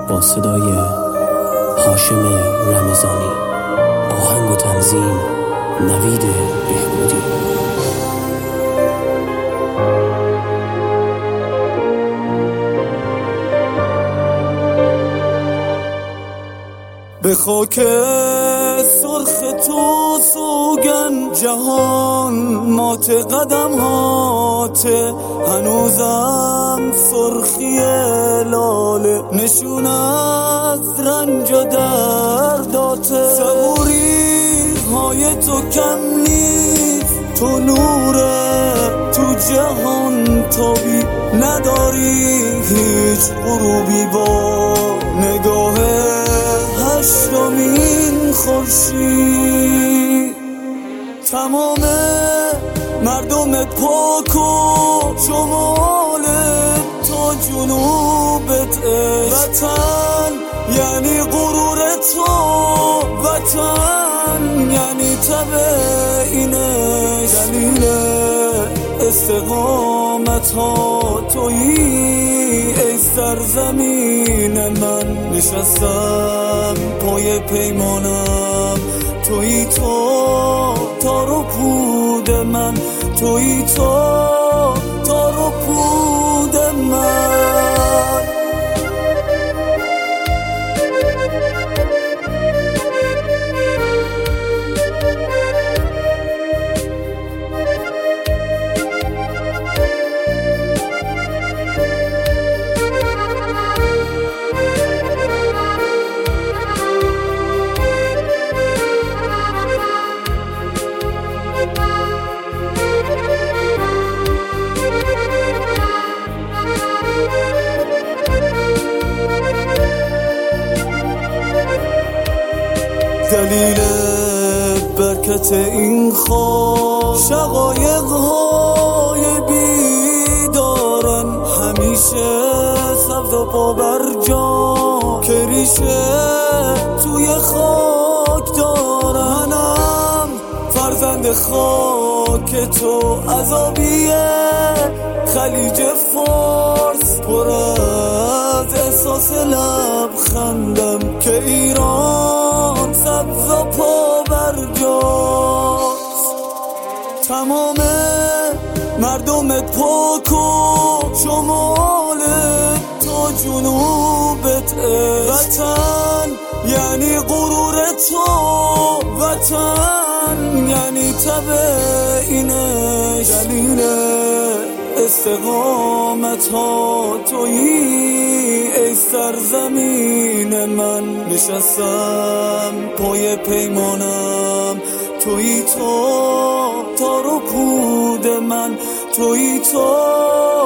با صدای هاشم رمضانی، آهنگ و تنظیم نوید بهبودی. به خاک سرخ تو سوگن جهان مات قدم هاته، هنوزم سرخی لاله نشون از رنج و درداته. صبوری های تو کم نیست، تو نوره تو جهان تابی نداری، هیچ غروبی با نگاه هشتمین خورشید. تمام مردمت پاک و شمال تا جنوبت وطن یعنی غرور تو، وطن یعنی تبعینش، دلیل استقامت ها تویی ای سرزمین من. نشستم پای پیمانم، تویی تو تار و پود من، تویی تو تار و پود من. دلیل برکت این خواب شقایق های بیدارن، همیشه سبز و پا بر جا که ریشه توی خاک دارن. منم فرزند خاک تو، عذابیه خلیج فارس پر از احساس لبخندم که ایران سبز و پا بر جاست. تمام مردمت پاک و شمال تا جنوبت وطن یعنی غرور تو، وطن یعنی تبعینش، دلیل استقامت ها تویی ای سرزمین من. نشستم پای پیمانم، تویی تو تار و پود من، تویی تو